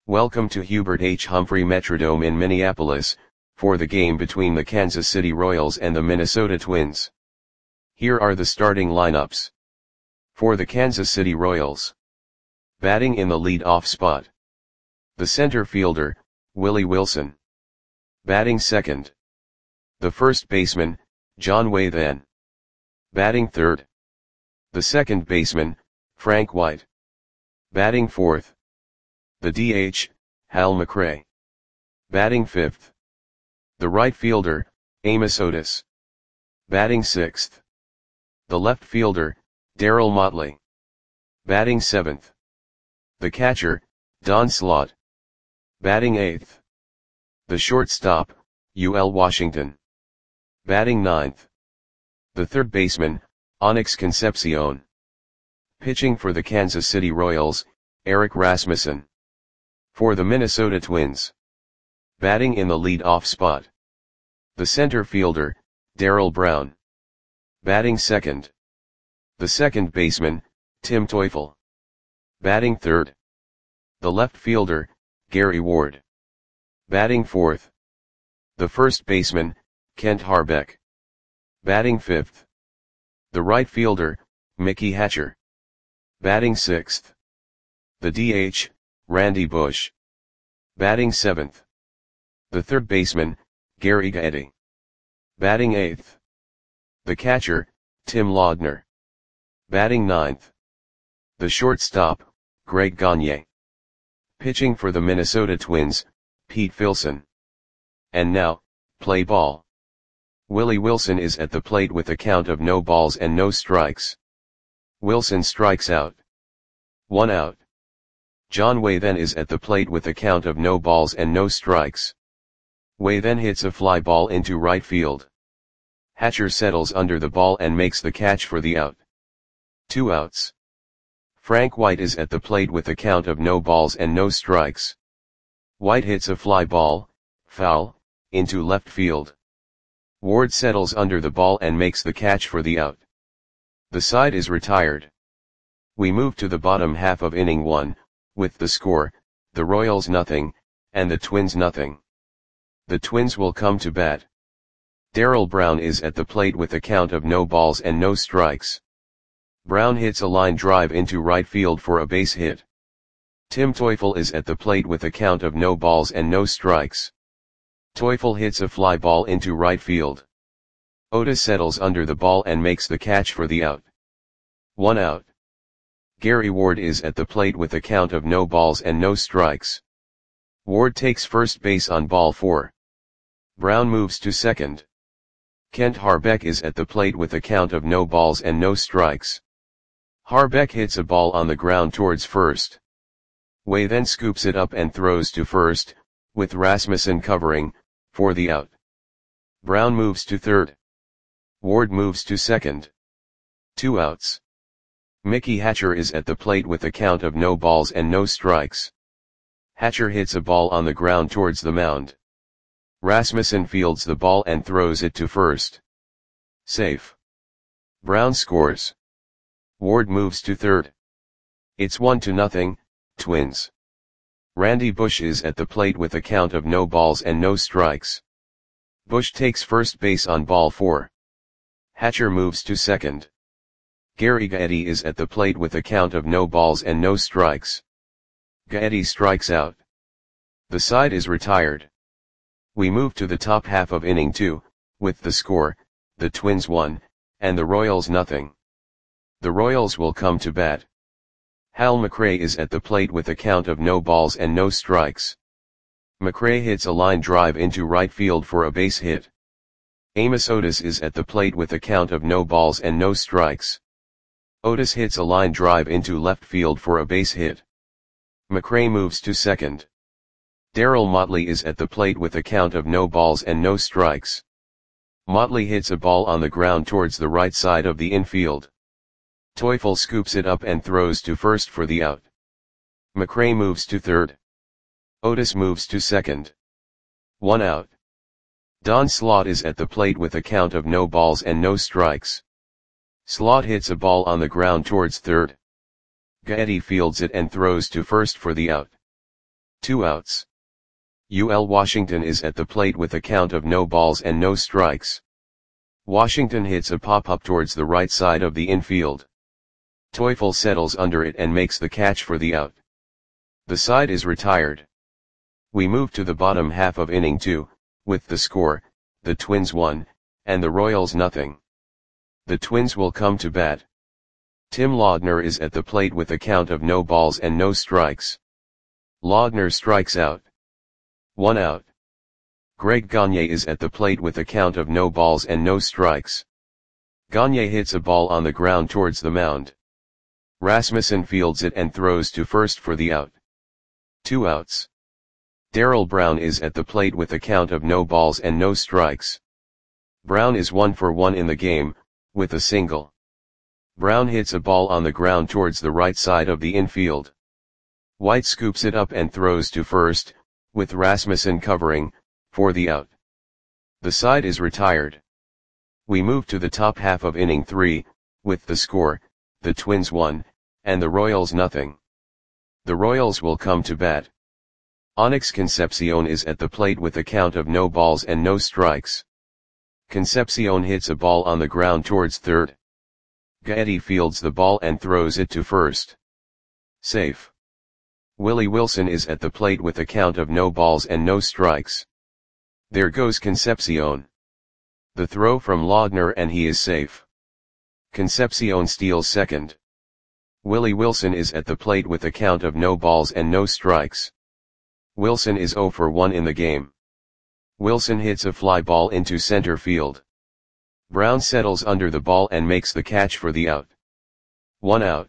Welcome to Hubert H. Humphrey Metrodome in Minneapolis, for the game between the Kansas City Royals and the Minnesota Twins. Here are the starting lineups. For the Kansas City Royals. Batting in the lead-off spot. The center fielder, Willie Wilson. Batting second. The first baseman, John Waythan. Batting third. The second baseman, Frank White. Batting fourth. The DH, Hal McRae. Batting fifth. The right fielder, Amos Otis. Batting sixth. The left fielder, Darryl Motley. Batting seventh. The catcher, Don Slaught. Batting eighth. The shortstop, UL Washington. Batting ninth. The third baseman, Onyx Concepcion. Pitching for the Kansas City Royals, Eric Rasmussen. For the Minnesota Twins. Batting in the lead-off spot. The center fielder, Darrell Brown. Batting second. The second baseman, Tim Teufel. Batting third. The left fielder, Gary Ward. Batting fourth. The first baseman, Kent Harbeck. Batting fifth. The right fielder, Mickey Hatcher. Batting sixth. The DH, Randy Bush. Batting seventh. The third baseman, Gary Gaetti. Batting eighth. The catcher, Tim Laudner. Batting ninth. The shortstop, Greg Gagne. Pitching for the Minnesota Twins, Pete Filson. And now, play ball. Willie Wilson is at the plate with a count of no balls and no strikes. Wilson strikes out. 1 out. John Waythan is at the plate with a count of no balls and no strikes. Waythan hits a fly ball into right field. Hatcher settles under the ball and makes the catch for the out. 2 outs. Frank White is at the plate with a count of no balls and no strikes. White hits a fly ball, foul, into left field. Ward settles under the ball and makes the catch for the out. The side is retired. We move to the bottom half of inning 1. With the score, the Royals nothing, and the Twins nothing. The Twins will come to bat. Darrell Brown is at the plate with a count of no balls and no strikes. Brown hits a line drive into right field for a base hit. Tim Teufel is at the plate with a count of no balls and no strikes. Teufel hits a fly ball into right field. Otis settles under the ball and makes the catch for the out. 1 out. Gary Ward is at the plate with a count of no balls and no strikes. Ward takes first base on ball 4. Brown moves to second. Kent Harbeck is at the plate with a count of no balls and no strikes. Harbeck hits a ball on the ground towards first. Waythan scoops it up and throws to first, with Rasmussen covering, for the out. Brown moves to third. Ward moves to second. 2 outs. Mickey Hatcher is at the plate with a count of no balls and no strikes. Hatcher hits a ball on the ground towards the mound. Rasmussen fields the ball and throws it to first. Safe. Brown scores. Ward moves to third. It's 1-0, Twins. Randy Bush is at the plate with a count of no balls and no strikes. Bush takes first base on ball 4. Hatcher moves to second. Gary Gaetti is at the plate with a count of no balls and no strikes. Gaetti strikes out. The side is retired. We move to the top half of inning 2, with the score, the Twins 1, and the Royals nothing. The Royals will come to bat. Hal McRae is at the plate with a count of no balls and no strikes. McRae hits a line drive into right field for a base hit. Amos Otis is at the plate with a count of no balls and no strikes. Otis hits a line drive into left field for a base hit. McRae moves to second. Darryl Motley is at the plate with a count of no balls and no strikes. Motley hits a ball on the ground towards the right side of the infield. Teufel scoops it up and throws to first for the out. McRae moves to third. Otis moves to second. 1 out. Don Slaught is at the plate with a count of no balls and no strikes. Slaught hits a ball on the ground towards third. Gaetti fields it and throws to first for the out. 2 outs. UL Washington is at the plate with a count of no balls and no strikes. Washington hits a pop-up towards the right side of the infield. Teufel settles under it and makes the catch for the out. The side is retired. We move to the bottom half of inning 2, with the score, the Twins 1, and the Royals nothing. The Twins will come to bat. Tim Laudner is at the plate with a count of no balls and no strikes. Laudner strikes out. 1 out. Greg Gagne is at the plate with a count of no balls and no strikes. Gagne hits a ball on the ground towards the mound. Rasmussen fields it and throws to first for the out. 2 outs. Darrell Brown is at the plate with a count of no balls and no strikes. Brown is 1 for 1 in the game, with a single. Brown hits a ball on the ground towards the right side of the infield. White scoops it up and throws to first, with Rasmussen covering, for the out. The side is retired. We move to the top half of inning 3, with the score, the Twins 1, and the Royals nothing. The Royals will come to bat. Onyx Concepcion is at the plate with a count of no balls and no strikes. Concepcion hits a ball on the ground towards third. Gaetti fields the ball and throws it to first. Safe. Willie Wilson is at the plate with a count of no balls and no strikes. There goes Concepcion. The throw from Laudner and he is safe. Concepcion steals second. Willie Wilson is at the plate with a count of no balls and no strikes. Wilson is 0 for 1 in the game. Wilson hits a fly ball into center field. Brown settles under the ball and makes the catch for the out. 1 out.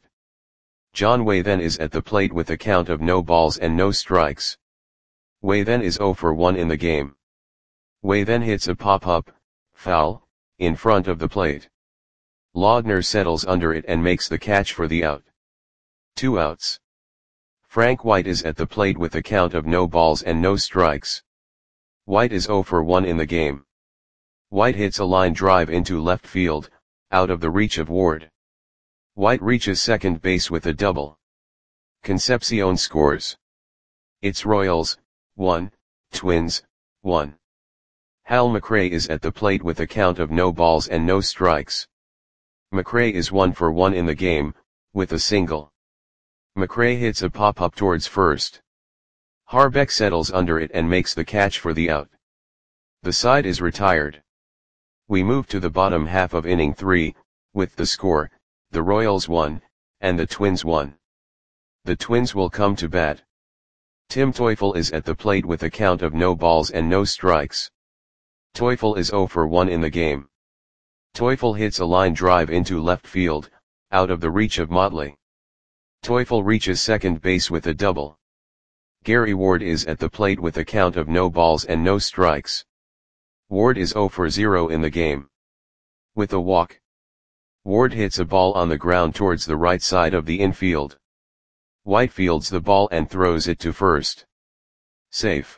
John Waythen is at the plate with a count of no balls and no strikes. Waythen is 0 for 1 in the game. Waythen hits a pop-up, foul, in front of the plate. Laudner settles under it and makes the catch for the out. 2 outs. Frank White is at the plate with a count of no balls and no strikes. White is 0 for 1 in the game. White hits a line drive into left field, out of the reach of Ward. White reaches second base with a double. Concepcion scores. It's Royals, 1, Twins, 1. Hal McRae is at the plate with a count of no balls and no strikes. McRae is 1 for 1 in the game, with a single. McRae hits a pop-up towards first. Harbeck settles under it and makes the catch for the out. The side is retired. We move to the bottom half of inning 3, with the score, the Royals 1, and the Twins 1. The Twins will come to bat. Tim Teufel is at the plate with a count of no balls and no strikes. Teufel is 0 for 1 in the game. Teufel hits a line drive into left field, out of the reach of Motley. Teufel reaches second base with a double. Gary Ward is at the plate with a count of no balls and no strikes. Ward is 0 for 0 in the game. With a walk. Ward hits a ball on the ground towards the right side of the infield. White fields the ball and throws it to first. Safe.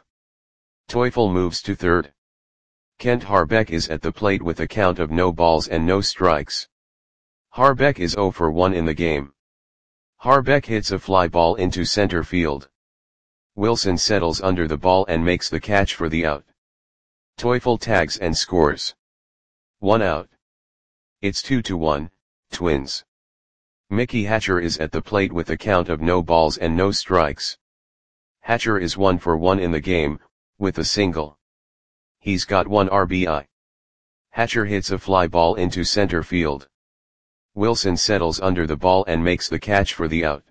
Teufel moves to third. Kent Harbeck is at the plate with a count of no balls and no strikes. Harbeck is 0 for 1 in the game. Harbeck hits a fly ball into center field. Wilson settles under the ball and makes the catch for the out. Teufel tags and scores. 1 out. It's 2-1, Twins. Mickey Hatcher is at the plate with a count of no balls and no strikes. Hatcher is 1 for 1 in the game, with a single. He's got 1 RBI. Hatcher hits a fly ball into center field. Wilson settles under the ball and makes the catch for the out.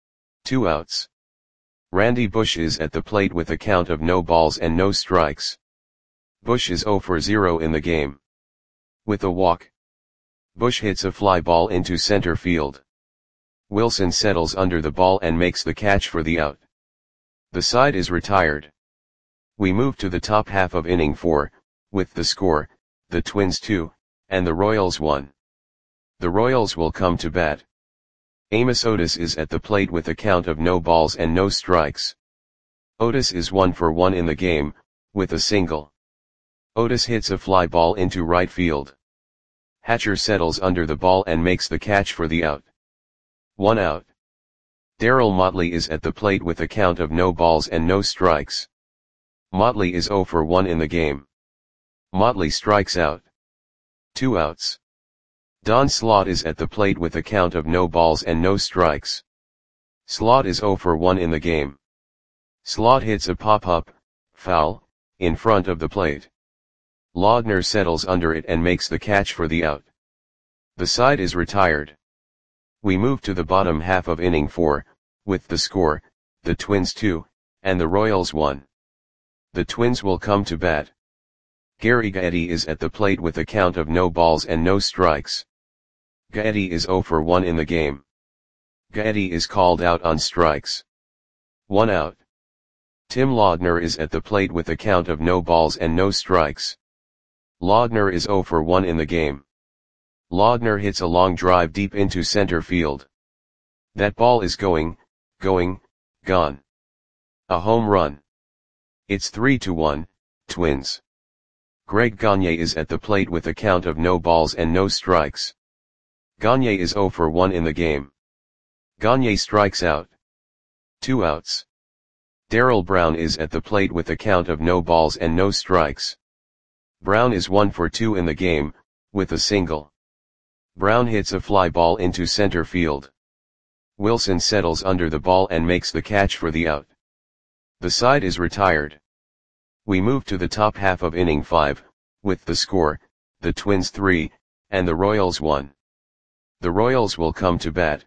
2 outs. Randy Bush is at the plate with a count of no balls and no strikes. Bush is 0 for 0 in the game. With a walk. Bush hits a fly ball into center field. Wilson settles under the ball and makes the catch for the out. The side is retired. We move to the top half of inning 4, with the score, the Twins 2, and the Royals 1. The Royals will come to bat. Amos Otis is at the plate with a count of no balls and no strikes. Otis is 1 for 1 in the game, with a single. Otis hits a fly ball into right field. Hatcher settles under the ball and makes the catch for the out. 1 out. Darryl Motley is at the plate with a count of no balls and no strikes. Motley is 0 for 1 in the game. Motley strikes out. 2 outs. Don Slaught is at the plate with a count of no balls and no strikes. Slaught is 0 for 1 in the game. Slaught hits a pop-up, foul, in front of the plate. Laudner settles under it and makes the catch for the out. The side is retired. We move to the bottom half of inning 4, with the score, the Twins 2, and the Royals 1. The Twins will come to bat. Gary Gaetti is at the plate with a count of no balls and no strikes. Gaetti is 0 for 1 in the game. Gaetti is called out on strikes. 1 out. Tim Laudner is at the plate with a count of no balls and no strikes. Laudner is 0 for 1 in the game. Laudner hits a long drive deep into center field. That ball is gone. A home run. It's 3-1, Twins. Greg Gagne is at the plate with a count of no balls and no strikes. Gagne is 0 for 1 in the game. Gagne strikes out. 2 outs. Darrell Brown is at the plate with a count of no balls and no strikes. Brown is 1 for 2 in the game, with a single. Brown hits a fly ball into center field. Wilson settles under the ball and makes the catch for the out. The side is retired. We move to the top half of inning 5, with the score, the Twins 3, and the Royals 1. The Royals will come to bat.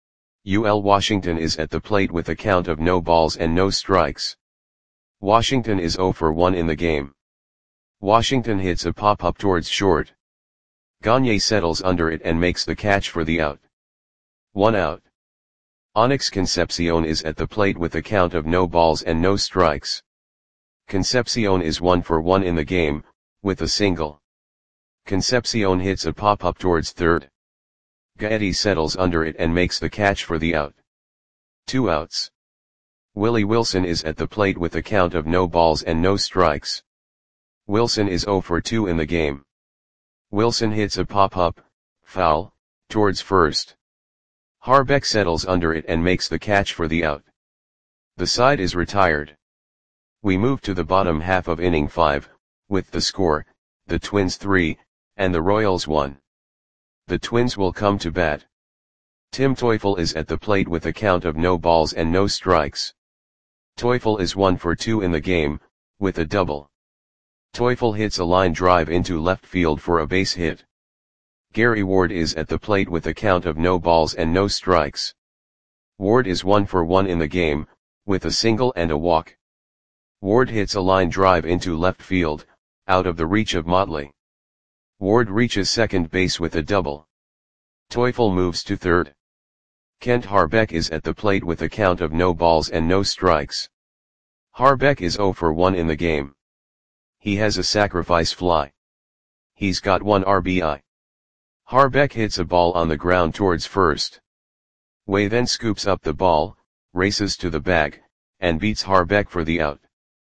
UL Washington is at the plate with a count of no balls and no strikes. Washington is 0 for 1 in the game. Washington hits a pop-up towards short. Gagne settles under it and makes the catch for the out. 1 out. Onyx Concepcion is at the plate with a count of no balls and no strikes. Concepcion is 1 for 1 in the game, with a single. Concepcion hits a pop-up towards third. Gaetti settles under it and makes the catch for the out. 2 outs. Willie Wilson is at the plate with a count of no balls and no strikes. Wilson is 0 for 2 in the game. Wilson hits a pop-up, foul, towards first. Harbeck settles under it and makes the catch for the out. The side is retired. We move to the bottom half of inning 5, with the score, the Twins 3, and the Royals 1. The Twins will come to bat. Tim Teufel is at the plate with a count of no balls and no strikes. Teufel is 1 for 2 in the game, with a double. Teufel hits a line drive into left field for a base hit. Gary Ward is at the plate with a count of no balls and no strikes. Ward is 1 for 1 in the game, with a single and a walk. Ward hits a line drive into left field, out of the reach of Motley. Ward reaches second base with a double. Teufel moves to third. Kent Harbeck is at the plate with a count of no balls and no strikes. Harbeck is 0 for 1 in the game. He has a sacrifice fly. He's got 1 RBI. Harbeck hits a ball on the ground towards first. Way then scoops up the ball, races to the bag, and beats Harbeck for the out.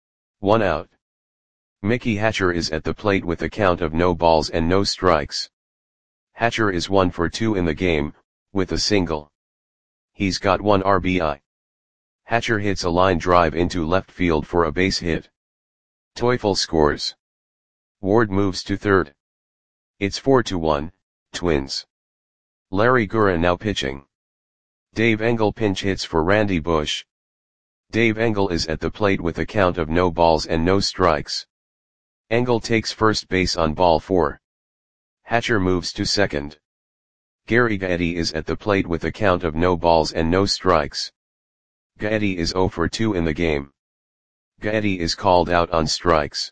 1 out. Mickey Hatcher is at the plate with a count of no balls and no strikes. Hatcher is 1 for 2 in the game, with a single. He's got 1 RBI. Hatcher hits a line drive into left field for a base hit. Teufel scores. Ward moves to third. It's 4-1, Twins. Larry Gura now pitching. Dave Engel pinch hits for Randy Bush. Dave Engel is at the plate with a count of no balls and no strikes. Engel takes first base on ball 4. Hatcher moves to second. Gary Gaetti is at the plate with a count of no balls and no strikes. Gaetti is 0 for 2 in the game. Gaetti is called out on strikes.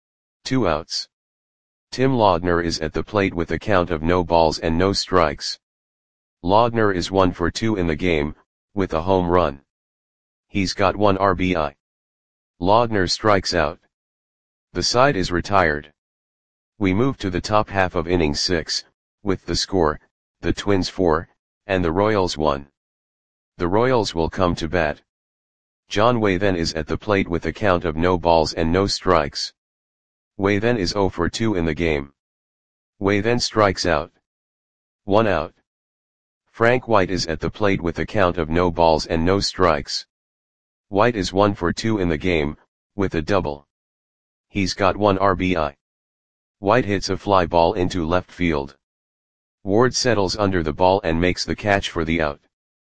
2 outs. Tim Laudner is at the plate with a count of no balls and no strikes. Laudner is 1 for 2 in the game, with a home run. He's got 1 RBI. Laudner strikes out. The side is retired. We move to the top half of inning 6, with the score, the Twins 4, and the Royals 1. The Royals will come to bat. John Waythen is at the plate with a count of no balls and no strikes. Waythen is 0 for 2 in the game. Waythen strikes out. 1 out. Frank White is at the plate with a count of no balls and no strikes. White is 1 for 2 in the game, with a double. He's got 1 RBI. White hits a fly ball into left field. Ward settles under the ball and makes the catch for the out.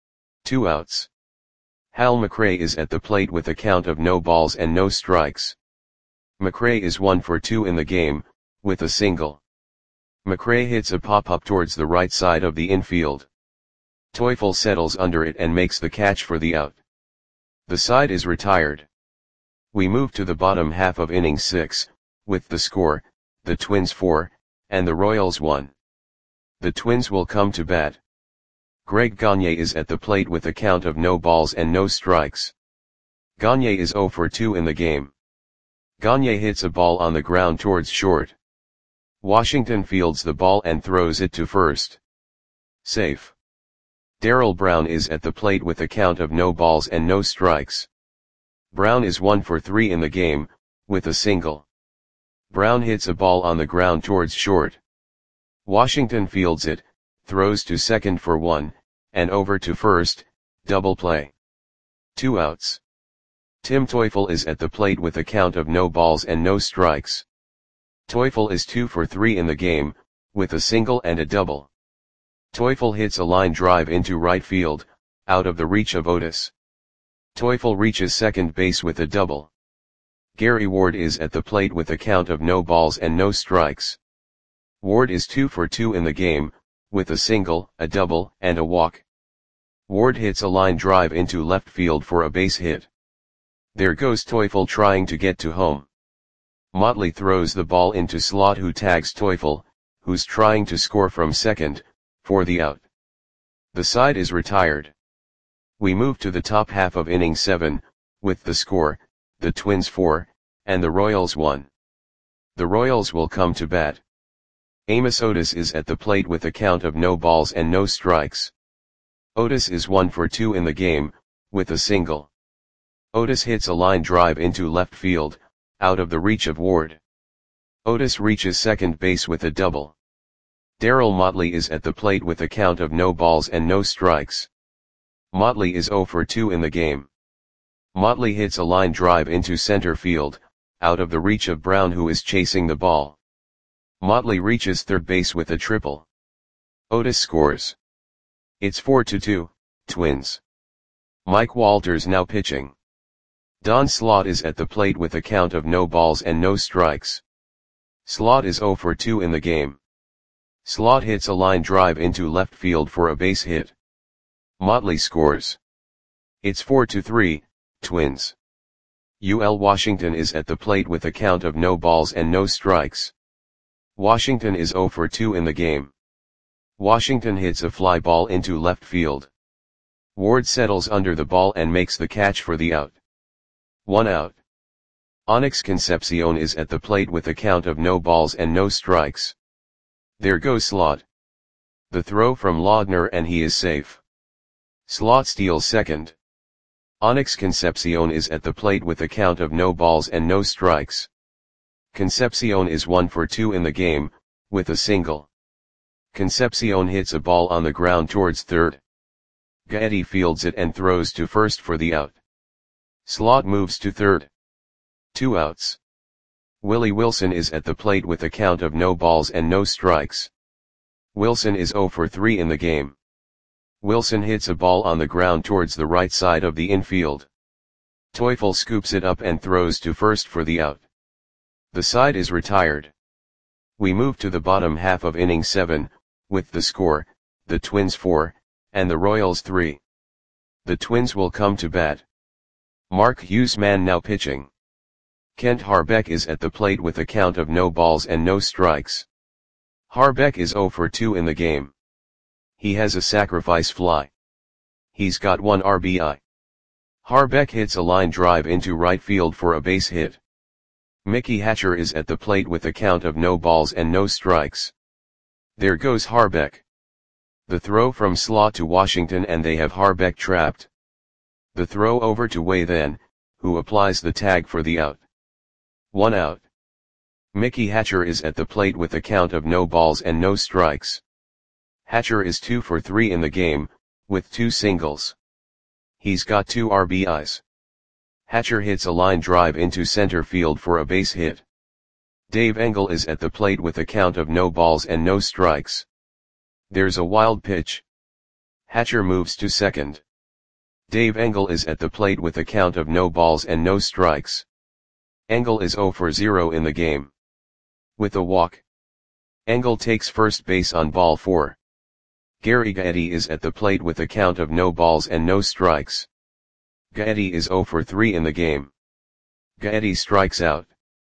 2 outs. Hal McRae is at the plate with a count of no balls and no strikes. McRae is 1 for 2 in the game, with a single. McRae hits a pop-up towards the right side of the infield. Teufel settles under it and makes the catch for the out. The side is retired. We move to the bottom half of inning 6, with the score, the Twins 4, and the Royals 1. The Twins will come to bat. Greg Gagne is at the plate with a count of no balls and no strikes. Gagne is 0 for 2 in the game. Gagne hits a ball on the ground towards short. Washington fields the ball and throws it to first. Safe. Darrell Brown is at the plate with a count of no balls and no strikes. Brown is 1 for 3 in the game, with a single. Brown hits a ball on the ground towards short. Washington fields it, throws to second for 1, and over to first, double play. 2 outs. Tim Teufel is at the plate with a count of no balls and no strikes. Teufel is 2 for 3 in the game, with a single and a double. Teufel hits a line drive into right field, out of the reach of Otis. Teufel reaches second base with a double. Gary Ward is at the plate with a count of no balls and no strikes. Ward is 2 for 2 in the game, with a single, a double, and a walk. Ward hits a line drive into left field for a base hit. There goes Teufel trying to get to home. Motley throws the ball into slot, who tags Teufel, who's trying to score from second, for the out. The side is retired. We move to the top half of inning 7, with the score, the Twins 4, and the Royals 1. The Royals will come to bat. Amos Otis is at the plate with a count of no balls and no strikes. Otis is 1 for 2 in the game, with a single. Otis hits a line drive into left field, out of the reach of Ward. Otis reaches second base with a double. Darrell Motley is at the plate with a count of no balls and no strikes. Motley is 0 for 2 in the game. Motley hits a line drive into center field, out of the reach of Brown, who is chasing the ball. Motley reaches third base with a triple. Otis scores. It's 4-2, Twins. Mike Walters now pitching. Don Slaught is at the plate with a count of no balls and no strikes. Slaught is 0 for 2 in the game. Slaught hits a line drive into left field for a base hit. Motley scores. It's 4-3, Twins. UL Washington is at the plate with a count of no balls and no strikes. Washington is 0 for 2 in the game. Washington hits a fly ball into left field. Ward settles under the ball and makes the catch for the out. 1 out. Onyx Concepcion is at the plate with a count of no balls and no strikes. There goes Slaught. The throw from Laudner and he is safe. Slaught steals second. Onyx Concepcion is at the plate with a count of no balls and no strikes. Concepcion is 1 for 2 in the game, with a single. Concepcion hits a ball on the ground towards third. Gaetti fields it and throws to first for the out. Slaught moves to third. 2 outs. Willie Wilson is at the plate with a count of no balls and no strikes. Wilson is 0 for 3 in the game. Wilson hits a ball on the ground towards the right side of the infield. Teufel scoops it up and throws to first for the out. The side is retired. We move to the bottom half of inning 7, with the score, the Twins 4, and the Royals 3. The Twins will come to bat. Mark Huseman now pitching. Kent Harbeck is at the plate with a count of no balls and no strikes. Harbeck is 0 for 2 in the game. He has a sacrifice fly. He's got 1 RBI. Harbeck hits a line drive into right field for a base hit. Mickey Hatcher is at the plate with a count of no balls and no strikes. There goes Harbeck. The throw from Slaught to Washington and they have Harbeck trapped. The throw over to Way then, who applies the tag for the out. 1 out. Mickey Hatcher is at the plate with a count of no balls and no strikes. Hatcher is 2 for 3 in the game, with 2 singles. He's got 2 RBIs. Hatcher hits a line drive into center field for a base hit. Dave Engel is at the plate with a count of no balls and no strikes. There's a wild pitch. Hatcher moves to second. Dave Engel is at the plate with a count of no balls and no strikes. Engel is 0 for 0 in the game. With a walk, Engel takes first base on ball 4. Gary Gaetti is at the plate with a count of no balls and no strikes. Gaetti is 0 for 3 in the game. Gaetti strikes out.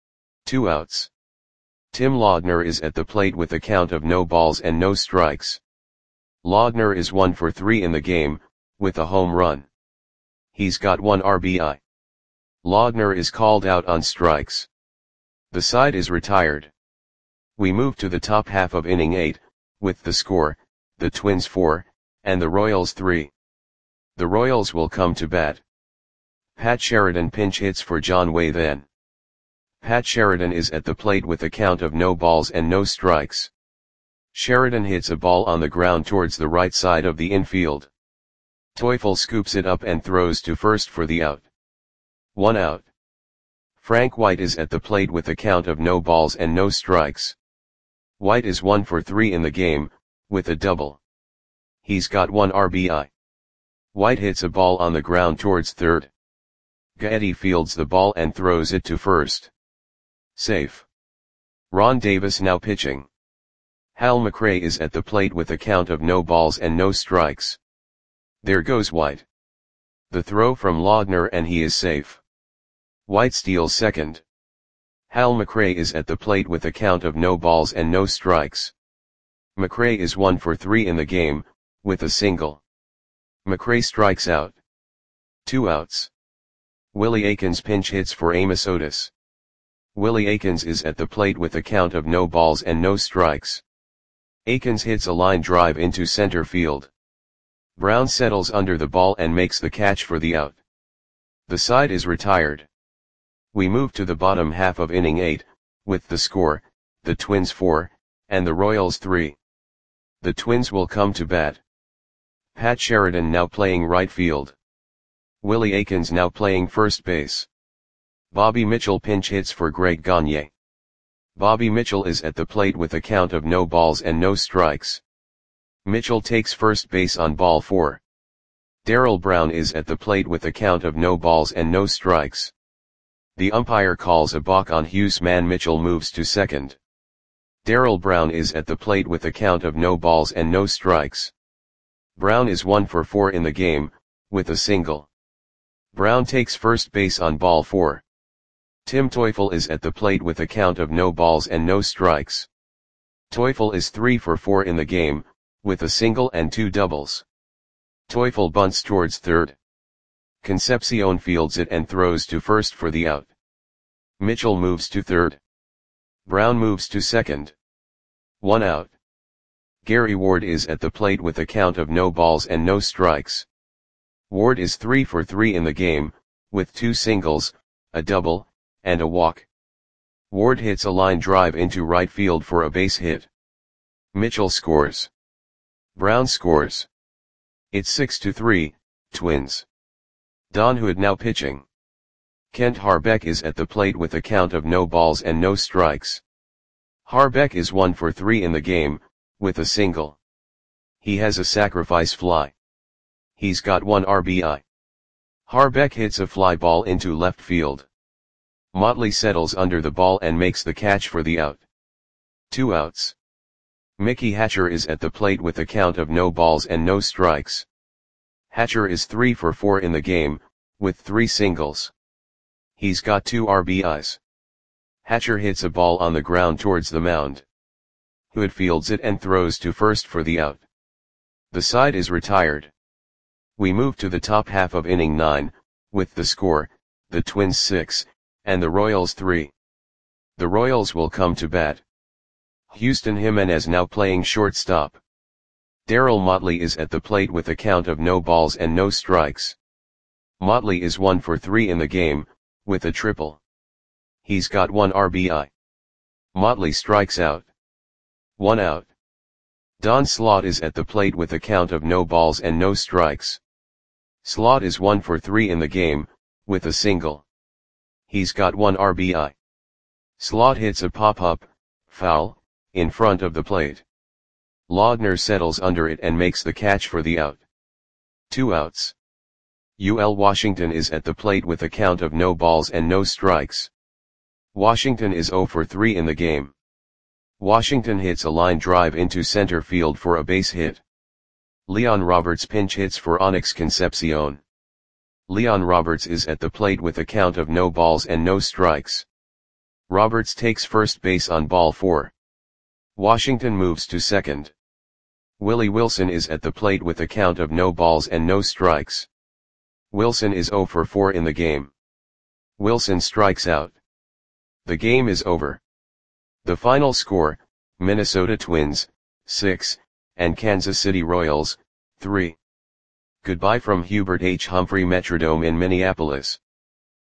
2 outs. Tim Laudner is at the plate with a count of no balls and no strikes. Laudner is 1 for 3 in the game, with a home run. He's got 1 RBI. Laudner is called out on strikes. The side is retired. We move to the top half of inning 8, with the score, the Twins 4, and the Royals 3. The Royals will come to bat. Pat Sheridan pinch hits for John Way then. Pat Sheridan is at the plate with a count of no balls and no strikes. Sheridan hits a ball on the ground towards the right side of the infield. Teufel scoops it up and throws to first for the out. 1 out. Frank White is at the plate with a count of no balls and no strikes. White is 1 for 3 in the game, with a double. He's got 1 RBI. White hits a ball on the ground towards third. Gaetti fields the ball and throws it to first. Safe. Ron Davis now pitching. Hal McRae is at the plate with a count of no balls and no strikes. There goes White. The throw from Laudner and he is safe. White steals second. Hal McRae is at the plate with a count of no balls and no strikes. McRae is 1 for 3 in the game, with a single. McRae strikes out. 2 outs. Willie Aikens pinch hits for Amos Otis. Willie Aikens is at the plate with a count of no balls and no strikes. Aikens hits a line drive into center field. Brown settles under the ball and makes the catch for the out. The side is retired. We move to the bottom half of inning 8, with the score, the Twins 4, and the Royals 3. The Twins will come to bat. Pat Sheridan now playing right field. Willie Aikens now playing first base. Bobby Mitchell pinch hits for Greg Gagne. Bobby Mitchell is at the plate with a count of no balls and no strikes. Mitchell takes first base on ball 4. Darrell Brown is at the plate with a count of no balls and no strikes. The umpire calls a balk on Hughes. Mitchell moves to second. Darrell Brown is at the plate with a count of no balls and no strikes. Brown is 1 for 4 in the game, with a single. Brown takes first base on ball 4. Tim Teufel is at the plate with a count of no balls and no strikes. Teufel is 3 for 4 in the game, with a single and 2 doubles. Teufel bunts towards third. Concepcion fields it and throws to first for the out. Mitchell moves to third. Brown moves to second. 1 out. Gary Ward is at the plate with a count of no balls and no strikes. Ward is 3 for 3 in the game, with 2 singles, a double, and a walk. Ward hits a line drive into right field for a base hit. Mitchell scores. Brown scores. It's 6-3, Twins. Don Hood now pitching. Kent Harbeck is at the plate with a count of no balls and no strikes. Harbeck is 1 for 3 in the game, with a single. He has a sacrifice fly. He's got 1 RBI. Harbeck hits a fly ball into left field. Motley settles under the ball and makes the catch for the out. 2 outs. Mickey Hatcher is at the plate with a count of no balls and no strikes. Hatcher is 3 for 4 in the game, with 3 singles. He's got 2 RBIs. Hatcher hits a ball on the ground towards the mound. Hood fields it and throws to first for the out. The side is retired. We move to the top half of inning 9, with the score, the Twins 6, and the Royals 3. The Royals will come to bat. Houston Jimenez now playing shortstop. Darryl Motley is at the plate with a count of no balls and no strikes. Motley is 1 for 3 in the game, with a triple. He's got 1 RBI. Motley strikes out. 1 out. Don Slaught is at the plate with a count of no balls and no strikes. Slaught is 1 for 3 in the game, with a single. He's got 1 RBI. Slaught hits a pop-up, foul, in front of the plate. Laudner settles under it and makes the catch for the out. 2 outs. UL Washington is at the plate with a count of no balls and no strikes. Washington is 0 for 3 in the game. Washington hits a line drive into center field for a base hit. Leon Roberts pinch hits for Onyx Concepcion. Leon Roberts is at the plate with a count of no balls and no strikes. Roberts takes first base on ball 4. Washington moves to second. Willie Wilson is at the plate with a count of no balls and no strikes. Wilson is 0 for 4 in the game. Wilson strikes out. The game is over. The final score, Minnesota Twins, 6, and Kansas City Royals, 3. Goodbye from Hubert H. Humphrey Metrodome in Minneapolis.